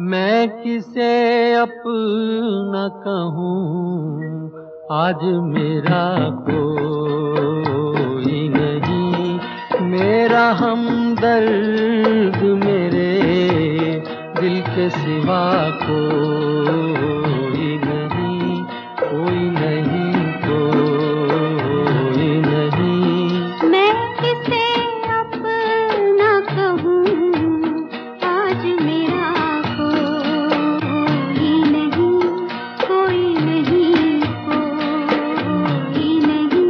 मैं किसे अपना कहूँ, आज मेरा कोई नहीं। मेरा हमदर्द मेरे दिल के सिवा कोई नहीं, कोई नहीं, कोई नहीं। मैं किसे अपना कहूँ, आज मेरा कोई नहीं, कोई नहीं, कोई नहीं।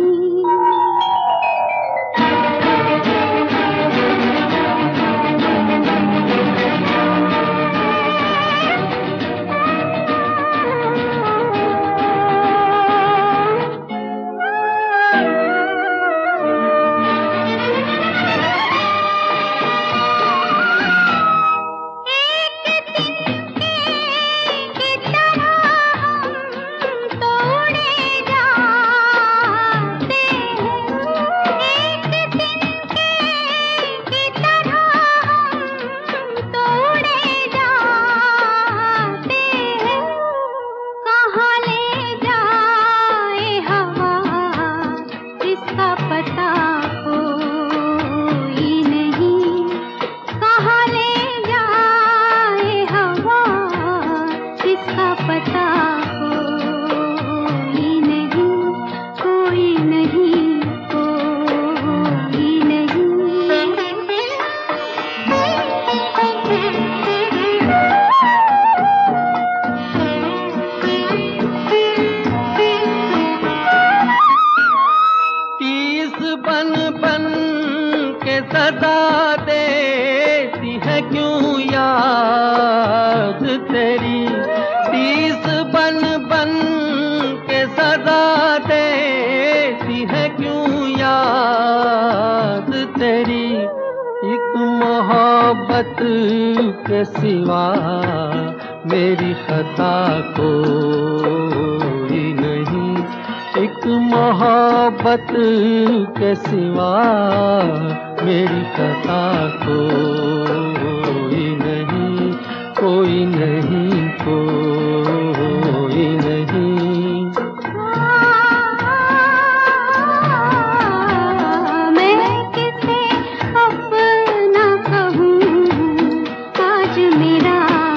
बन बन के सदा देती है क्यों याद तेरी। तीस बन बन के सदा देती है क्यों याद तेरी। एक मोहब्बत के सिवा मेरी खता कोई नहीं। एक मोहब्बत के सिवा मेरी खता कोई नहीं, कोई नहीं, कोई नहीं। मैं किसे अपना कहूँ, आज मेरा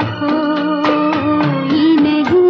कोई नहीं।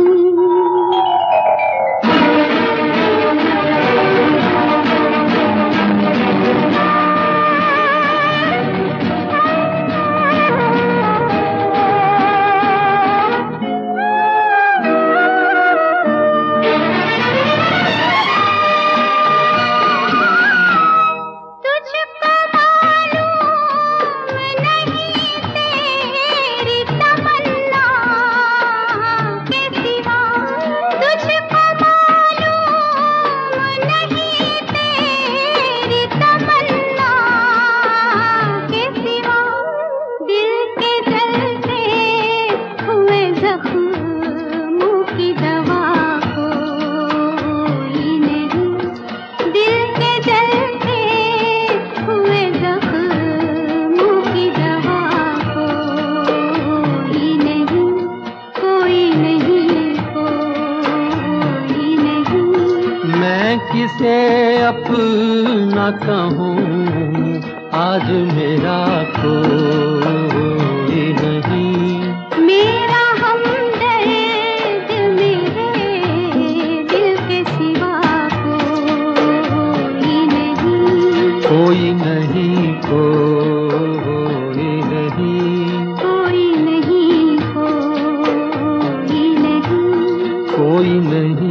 किसे अपना कहूँ, आज मेरा कोई नहीं। मेरा हमदर्द मेरे दिल के सिवा कोई नहीं, कोई नहीं, कोई नहीं, कोई नहीं, कोई नहीं, कोई नहीं।